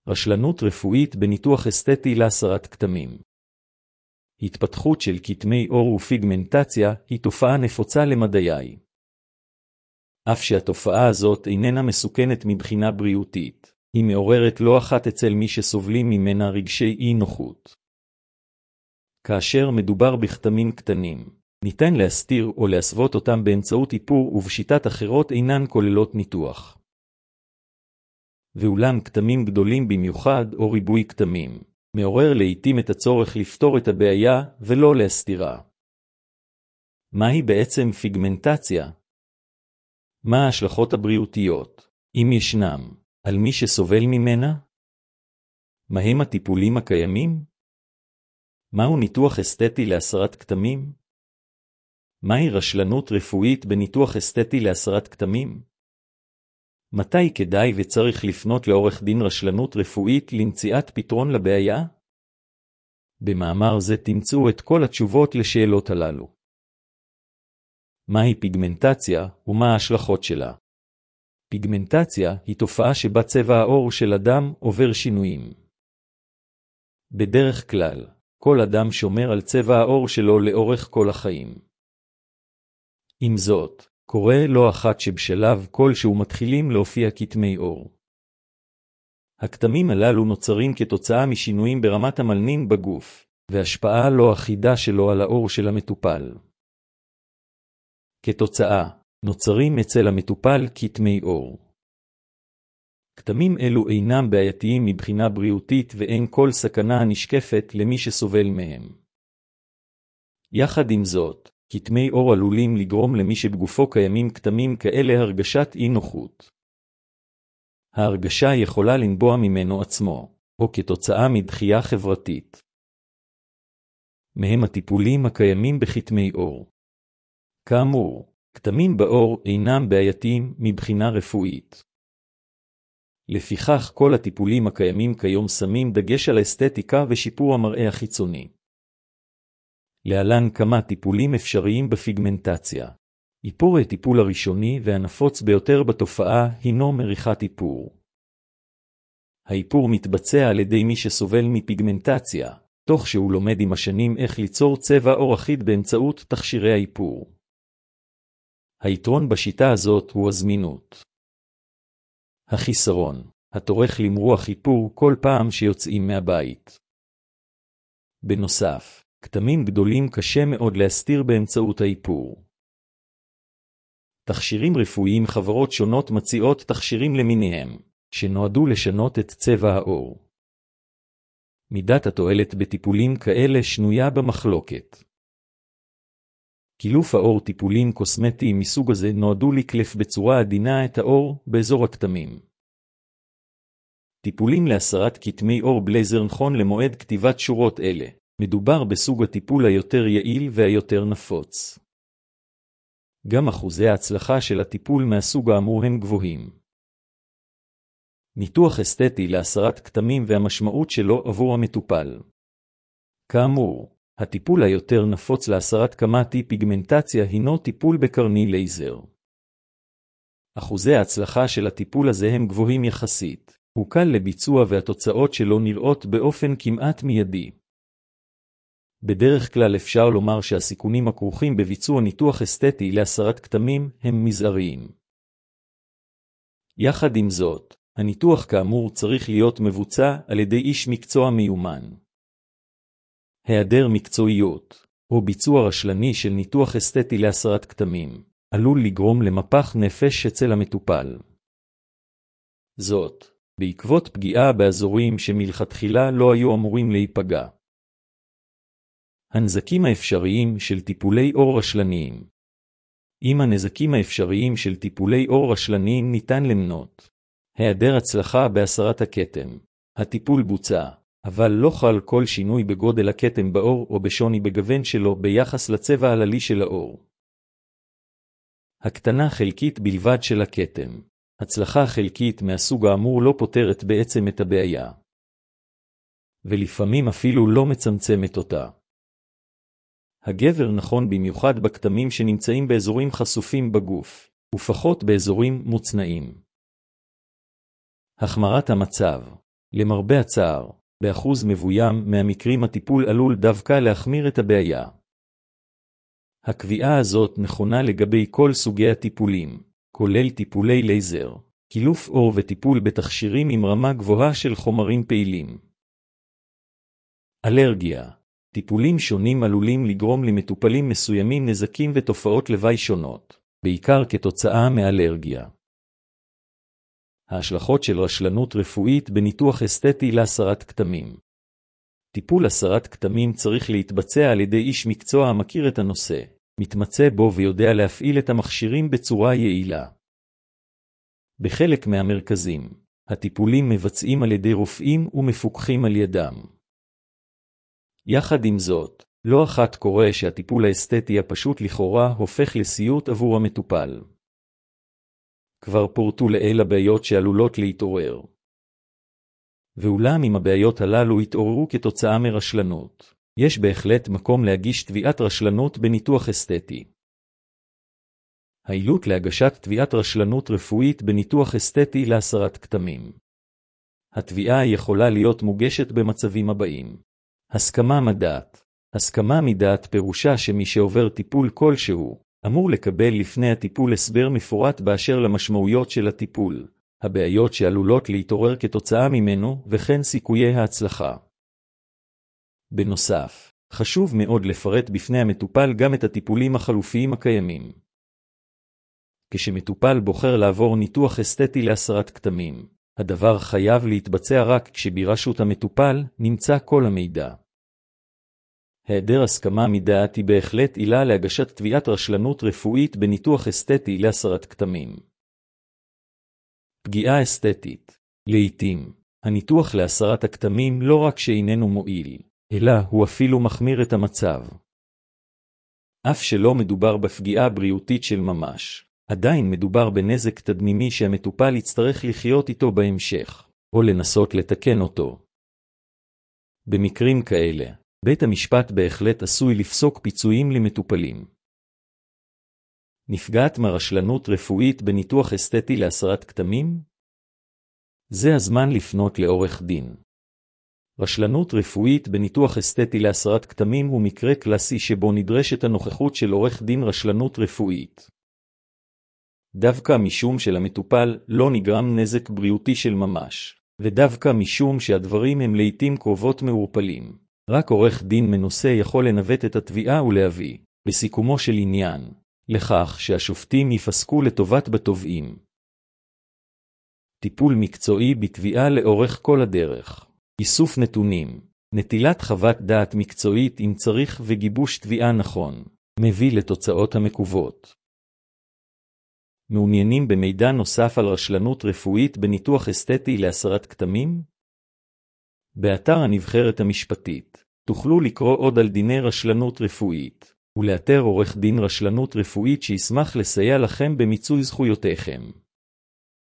רשלנות רפואית בניתוח אסתטי להסרת כתמים. התפתחות של כתמי עור ופיגמנטציה היא תופעה נפוצה למדעי. אף שהתופעה הזאת איננה מסוכנת מבחינה בריאותית, היא מעוררת לא אחת אצל מי שסובלים ממנה רגשי אי נוחות. כאשר מדובר בכתמים קטנים, ניתן להסתיר או להסוות אותם באמצעות איפור ובשיטת אחרות אינן כוללות ניתוח. ואולם כתמים גדולים במיוחד או ריבוי כתמים, מעורר לעתים את הצורך לפתור את הבעיה ולא להסתירה. מהי בעצם פיגמנטציה? מה ההשלכות הבריאותיות, אם ישנם, על מי שסובל ממנה? מהם הטיפולים הקיימים? מהו ניתוח אסתטי להסרת כתמים? מהי רשלנות רפואית בניתוח אסתטי להסרת כתמים? מתי כדאי וצריך לפנות לעורך דין רשלנות רפואית למציאת פתרון לבעיה? במאמר זה תמצאו את כל התשובות לשאלות הללו. מהי פיגמנטציה ומה ההשלכות שלה? פיגמנטציה היא תופעה שבה צבע העור של אדם עובר שינויים. בדרך כלל, כל אדם שומר על צבע העור שלו לאורך כל החיים. עם זאת, קורה לא אחת שבשלב כלשהו מתחילים להופיע כתמי עור. הכתמים הללו נוצרים כתוצאה משינויים ברמת המלנין בגוף, והשפעה לא אחידה שלו על העור של המטופל. כתוצאה, נוצרים אצל המטופל כתמי עור. כתמים אלו אינם בעייתיים מבחינה בריאותית ואין כל סכנה הנשקפת למי שסובל מהם. יחד עם זאת, כתמי עור עלולים לגרום למי שבגופו קיימים כתמים כאלה הרגשת אי נוחות. ההרגשה יכולה לנבוע ממנו עצמו, או כתוצאה מדחייה חברתית. מהם הטיפולים הקיימים בכתמי עור. כאמור, כתמים בעור אינם בעייתיים מבחינה רפואית. לפיכך כל הטיפולים הקיימים כיום שמים דגש על האסתטיקה ושיפור המראה החיצוני. להלן כמה טיפולים אפשריים בפיגמנטציה. איפור הטיפול הראשוני והנפוץ ביותר בתופעה הינו מריחת איפור. האיפור מתבצע על ידי מי שסובל מפיגמנטציה, תוך שהוא לומד עם השנים איך ליצור צבע עור אחיד באמצעות תכשירי האיפור. היתרון בשיטה הזאת הוא הזמינות. החיסרון, התורך למרוח איפור כל פעם שיוצאים מהבית. בנוסף, כתמים גדולים קשה מאוד להסתיר באמצעות האיפור. תכשירים רפואיים חברות שונות מציעות תכשירים למיניהם, שנועדו לשנות את צבע העור. מידת התועלת בטיפולים כאלה שנויה במחלוקת. קילוף העור טיפולים קוסמטיים מסוג הזה נועדו לקלף בצורה עדינה את העור באזור הכתמים. טיפולים להסרת כתמי עור בלייזר נכון למועד כתיבת שורות אלה. מדובר בסוג הטיפול היותר יעיל והיותר נפוץ. גם אחוזי ההצלחה של הטיפול מהסוג האמור הם גבוהים. ניתוח אסתטי להסרת כתמים והמשמעות שלו עבור המטופל. כאמור, הטיפול היותר נפוץ להסרת כמתי פיגמנטציה הינו טיפול בקרני לייזר. אחוזי ההצלחה של הטיפול הזה הם גבוהים יחסית. הוא קל לביצוע והתוצאות שלו נראות באופן כמעט מיידי. בדרך כלל אפשר לומר שהסיכונים הכרוכים בביצוע ניתוח אסתטי להסרת כתמים הם מזעריים. יחד עם זאת, הניתוח כאמור צריך להיות מבוצע על ידי איש מקצוע מיומן. היעדר מקצועיות, או ביצוע רשלני של ניתוח אסתטי להסרת כתמים, עלול לגרום למפח נפש אצל המטופל. זאת, בעקבות פגיעה באזורים שמלכתחילה לא היו אמורים להיפגע. הנזקים האפשריים של טיפולי עור רשלניים. עם הנזקים האפשריים של טיפולי עור רשלניים ניתן למנות. היעדר הצלחה בהסרת הכתם. הטיפול בוצע, אבל לא חל כל שינוי בגודל הכתם בעור או בשוני בגוון שלו ביחס לצבע העללי של העור. הקטנה חלקית בלבד של הכתם. הצלחה חלקית מהסוג האמור לא פותרת בעצם את הבעיה. ולפעמים אפילו לא מצמצמת אותה. הגבר נכון במיוחד בכתמים שנמצאים באזורים חשופים בגוף, ופחות באזורים מוצנעים. החמרת המצב. למרבה הצער, באחוז מבוים מהמקרים הטיפול עלול דווקא להחמיר את הבעיה. הקביעה הזאת נכונה לגבי כל סוגי הטיפולים, כולל טיפולי לייזר, קילוף אור וטיפול בתכשירים עם רמה גבוהה של חומרים פעילים. אלרגיה. טיפולים שונים עלולים לגרום למטופלים מסוימים נזקים ותופעות לוואי שונות, בעיקר כתוצאה מאלרגיה. ההשלכות של רשלנות רפואית בניתוח אסתטי להסרת כתמים. טיפול הסרת כתמים צריך להתבצע על ידי איש מקצוע המכיר את הנושא, מתמצא בו ויודע להפעיל את המכשירים בצורה יעילה. בחלק מהמרכזים, הטיפולים מבצעים על ידי רופאים ומפוקחים על ידם. יחד עם זאת, לא אחת קורה שהטיפול האסתטי הפשוט לכאורה הופך לסיוט עבור המטופל. כבר פורטו לעיל הבעיות שעלולות להתעורר. ואולם אם הבעיות הללו התעוררו כתוצאה מרשלנות, יש בהחלט מקום להגיש תביעת רשלנות בניתוח אסתטי. העילות להגשת תביעת רשלנות רפואית בניתוח אסתטי להסרת כתמים. התביעה יכולה להיות מוגשת במצבים הבאים. הסכמה מדעת. הסכמה מדעת פירושה שמי שעובר טיפול כלשהו, אמור לקבל לפני הטיפול הסבר מפורט באשר למשמעויות של הטיפול, הבעיות שעלולות להתעורר כתוצאה ממנו וכן סיכויי ההצלחה. בנוסף, חשוב מאוד לפרט בפני המטופל גם את הטיפולים החלופיים הקיימים. כשמטופל בוחר לעבור ניתוח אסתטי להסרת כתמים, הדבר חייב להתבצע רק כשברשות המטופל נמצא כל המידע. היעדר הסכמה מדעת היא בהחלט עילה להגשת תביעת רשלנות רפואית בניתוח אסתטי להסרת כתמים. פגיעה אסתטית. לעתים, הניתוח להסרת הכתמים לא רק שאיננו מועיל, אלא הוא אפילו מחמיר את המצב. אף שלא מדובר בפגיעה בריאותית של ממש, עדיין מדובר בנזק תדמימי שהמטופל יצטרך לחיות איתו בהמשך, או לנסות לתקן אותו. במקרים כאלה, בית המשפט בהחלט עשוי לפסוק פיצויים למטופלים. נפגעת מרשלנות רפואית בניתוח אסתטי להסרת כתמים? זה הזמן לפנות לעורך דין. רשלנות רפואית בניתוח אסתטי להסרת כתמים הוא מקרה קלאסי שבו נדרשת הנוכחות של עורך דין רשלנות רפואית. דווקא משום שלמטופל לא נגרם נזק בריאותי של ממש, ודווקא משום שהדברים הם לעתים קרובות מעורפלים. רק עורך דין מנוסה יכול לנווט את התביעה ולהביא, בסיכומו של עניין, לכך שהשופטים יפסקו לטובת בתובעים. טיפול מקצועי בתביעה לאורך כל הדרך. איסוף נתונים, נטילת חוות דעת מקצועית אם צריך וגיבוש תביעה נכון, מביא לתוצאות המקוות. מעוניינים במידע נוסף על רשלנות רפואית בניתוח אסתטי להסרת כתמים? באתר הנבחרת המשפטית, תוכלו לקרוא עוד על דיני רשלנות רפואית, ולאתר עורך דין רשלנות רפואית שישמח לסייע לכם במיצוי זכויותיכם.